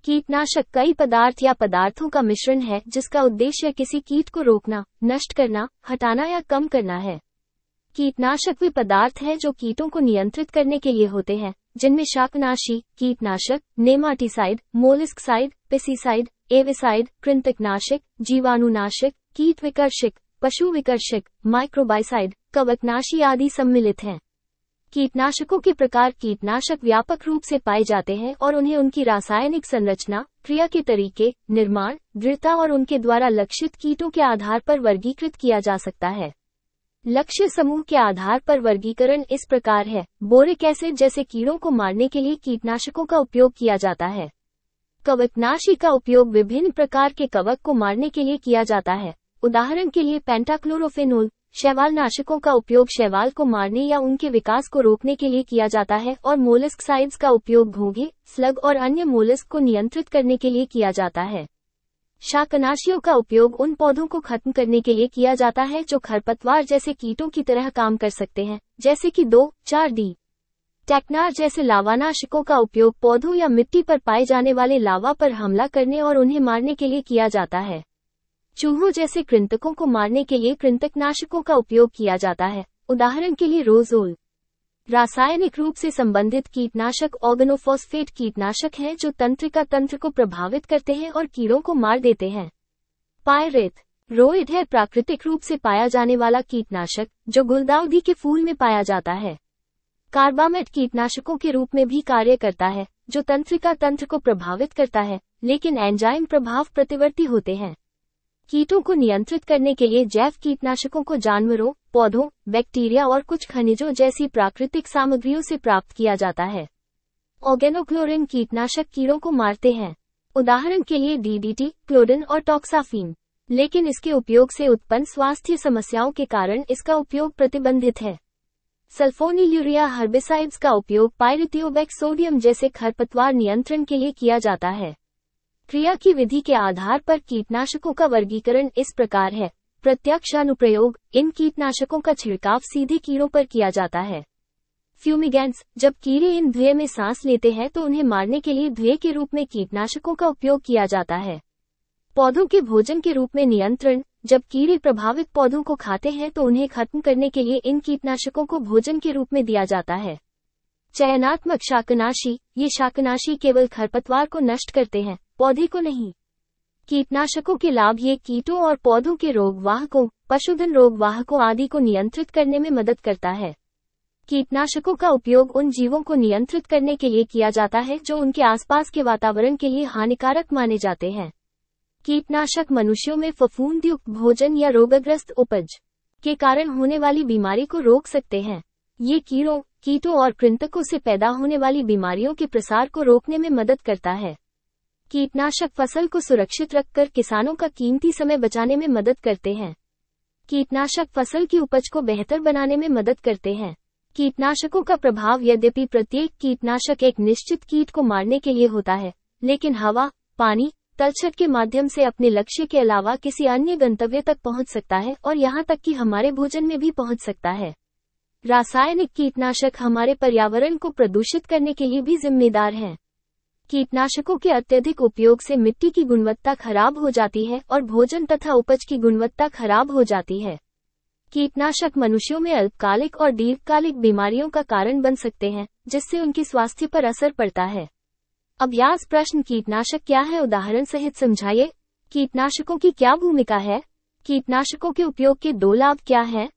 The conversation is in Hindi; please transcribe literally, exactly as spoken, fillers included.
कीटनाशक कई पदार्थ या पदार्थों का मिश्रण है जिसका उद्देश्य किसी कीट को रोकना, नष्ट करना, हटाना या कम करना है। कीटनाशक वे पदार्थ हैं जो कीटों को नियंत्रित करने के लिए होते हैं, जिनमें शाकनाशी, कीटनाशक, नेमाटीसाइड, मोलिस्कसाइड, पेस्टिसाइड, एविसाइड, कृंतकनाशक, जीवाणुनाशक, कीट विकर्षक, पशु विकर्षक, माइक्रोबाइसाइड, कवकनाशी आदि सम्मिलित हैं। कीटनाशकों के प्रकार कीटनाशक व्यापक रूप से पाए जाते हैं और उन्हें उनकी रासायनिक संरचना, क्रिया के तरीके, निर्माण, दृढ़ता और उनके द्वारा लक्षित कीटों के आधार पर वर्गीकृत किया जा सकता है। लक्ष्य समूह के आधार पर वर्गीकरण इस प्रकार है। बोरिक एसिड जैसे कीड़ों को मारने के लिए कीटनाशकों का उपयोग किया जाता है। कवकनाशी का उपयोग विभिन्न प्रकार के कवक को मारने के लिए किया जाता है। उदाहरण के लिए पेंटाक्लोरोफेनोल। शैवालनाशकों का उपयोग शैवाल को मारने या उनके विकास को रोकने के लिए किया जाता है और मोलस्कसाइड्स का उपयोग घोंघे, स्लग और अन्य मोलस्क को नियंत्रित करने के लिए किया जाता है। शाकनाशियों का उपयोग उन पौधों को खत्म करने के लिए किया जाता है जो खरपतवार जैसे कीटों की तरह काम कर सकते हैं, जैसे कि दो चार डी। टेक्नार जैसे लावानाशकों का उपयोग पौधों या मिट्टी पर पाए जाने वाले लावा पर हमला करने और उन्हें मारने के लिए किया जाता है। चूहों जैसे कृंतकों को मारने के लिए कृंतकनाशकों का उपयोग किया जाता है, उदाहरण के लिए रोजोल। रासायनिक रूप से संबंधित कीटनाशक ऑर्गेनोफॉस्फेट कीटनाशक हैं जो तंत्रिका तंत्र को प्रभावित करते हैं और कीड़ों को मार देते हैं। पायरेथ रोइड है प्राकृतिक रूप से पाया जाने वाला कीटनाशक जो गुलदाउदी के फूल में पाया जाता है। कार्बामेट कीटनाशकों के रूप में भी कार्य करता है जो तंत्रिका तंत्र को प्रभावित करता है, लेकिन एंजाइम प्रभाव प्रतिवर्ती होते हैं। कीटों को नियंत्रित करने के लिए जैव कीटनाशकों को जानवरों, पौधों, बैक्टीरिया और कुछ खनिजों जैसी प्राकृतिक सामग्रियों से प्राप्त किया जाता है। ऑर्गेनोक्लोरिन कीटनाशक कीड़ों को मारते हैं, उदाहरण के लिए डीडीटी, क्लोडिन और टॉक्साफीन, लेकिन इसके उपयोग से उत्पन्न स्वास्थ्य समस्याओं के कारण इसका उपयोग प्रतिबंधित है। सल्फोनीलुरिया हर्बिसाइड्स का उपयोग पाइरिथियोबैक्स सोडियम जैसे खरपतवार नियंत्रण के लिए किया जाता है। क्रिया की विधि के आधार पर कीटनाशकों का वर्गीकरण इस प्रकार है। प्रत्यक्ष अनुप्रयोग, इन कीटनाशकों का छिड़काव सीधे कीड़ों पर किया जाता है। फ्यूमिगेंट्स, जब कीड़े इन धुएं में सांस लेते हैं तो उन्हें मारने के लिए धुएं के रूप में कीटनाशकों का उपयोग किया जाता है। पौधों के भोजन के रूप में नियंत्रण, जब कीड़े प्रभावित पौधों को खाते हैं तो उन्हें खत्म करने के लिए इन कीटनाशकों को भोजन के रूप में दिया जाता है। चयनात्मक शाकनाशी, ये शाकनाशी केवल खरपतवार को नष्ट करते हैं, पौधे को नहीं। कीटनाशकों के लाभ, ये कीटों और पौधों के रोगवाहकों, पशुधन रोगवाहकों आदि को नियंत्रित करने में मदद करता है। कीटनाशकों का उपयोग उन जीवों को नियंत्रित करने के लिए किया जाता है जो उनके आसपास के वातावरण के लिए हानिकारक माने जाते हैं। कीटनाशक मनुष्यों में फफूंदयुक्त भोजन या रोगग्रस्त उपज के कारण होने वाली बीमारी को रोक सकते हैं। ये कीड़ों, कीटों और कृंतकों से पैदा होने वाली बीमारियों के प्रसार को रोकने में मदद करता है। कीटनाशक फसल को सुरक्षित रखकर किसानों का कीमती समय बचाने में मदद करते हैं। कीटनाशक फसल की उपज को बेहतर बनाने में मदद करते हैं। कीटनाशकों का प्रभाव, यद्यपि प्रत्येक कीटनाशक एक निश्चित कीट को मारने के लिए होता है, लेकिन हवा, पानी, तलछट के माध्यम से अपने लक्ष्य के अलावा किसी अन्य गंतव्य तक पहुंच सकता है और यहां तक कि हमारे भोजन में भी पहुंच सकता है। रासायनिक कीटनाशक हमारे पर्यावरण को प्रदूषित करने के लिए भी जिम्मेदार हैं। कीटनाशकों के अत्यधिक उपयोग से मिट्टी की गुणवत्ता खराब हो जाती है और भोजन तथा उपज की गुणवत्ता खराब हो जाती है। कीटनाशक मनुष्यों में अल्पकालिक और दीर्घकालिक बीमारियों का कारण बन सकते हैं, जिससे उनकी स्वास्थ्य पर असर पड़ता है। अभ्यास प्रश्न, कीटनाशक क्या है, उदाहरण सहित समझाइए। कीटनाशकों की क्या भूमिका है? कीटनाशकों के उपयोग के दो लाभ क्या हैं?